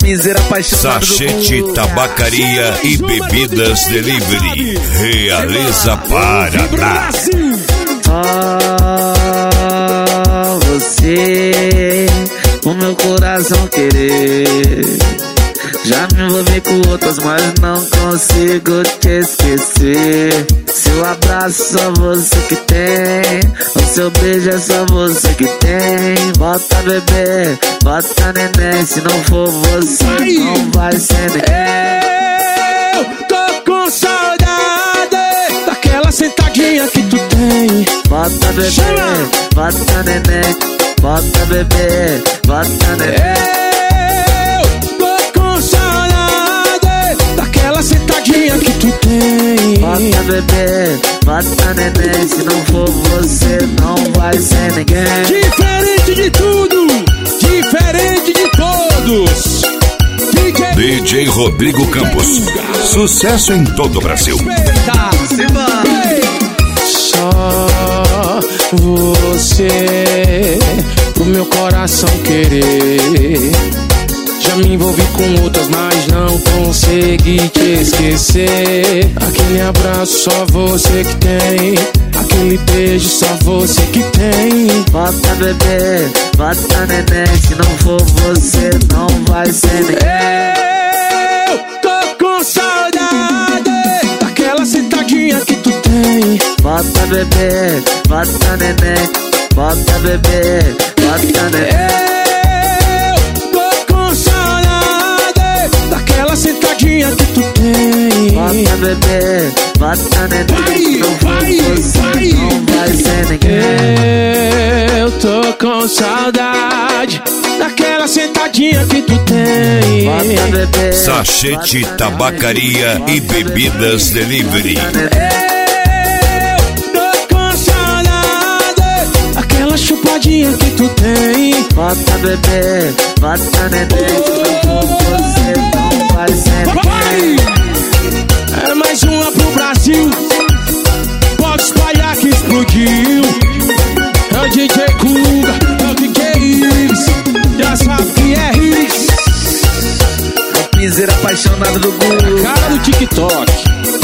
piseira apaixonado. Sachete, tabacaria e bebidas delivery. Realiza Paraná. Só você, o meu coração querer. Já me envolvi com outras, mas não consigo te esquecer. Seu abraço só você que tem, o seu beijo é só você que tem. Bota bebê, bota neném, se não for você não vai ser ninguém. Eu tô com saudade daquela sentadinha que tu tem. Bota bebê, bota neném, bota bebê, bota neném. Sentadinha que tu tem. Bota bebê, bota neném, se não for você não vai ser ninguém. Diferente de tudo, diferente de todos. DJ Rodrigo Campos, sucesso em todo o Brasil. Só você, o meu coração querer. Já me envolvi com outras, mas não consegui te esquecer. Aquele abraço só você que tem, aquele beijo só você que tem. Bota bebê, bota neném, se não for você não vai ser ninguém. Eu tô com saudade daquela sentadinha que tu tem. Bota bebê, bota neném, bota bebê, bota neném. Sentadinha que tu tem. Bota bebê, bota neném, não for você não vai ser ninguém. Eu tô com saudade daquela sentadinha que tu tem. Bota bebê, Sachete, tabacaria e bebidas delivery. Eu tô com saudade daquela chupadinha que tu tem. Bota bebê, bota neném, se não for você não vai ser ninguém. É mais uma pro Brasil, pode espalhar que explodiu. É o DJ Kuga, é o DJ Iris, já sabe que é Iris. É o piseiro apaixonado do Google, cara do TikTok.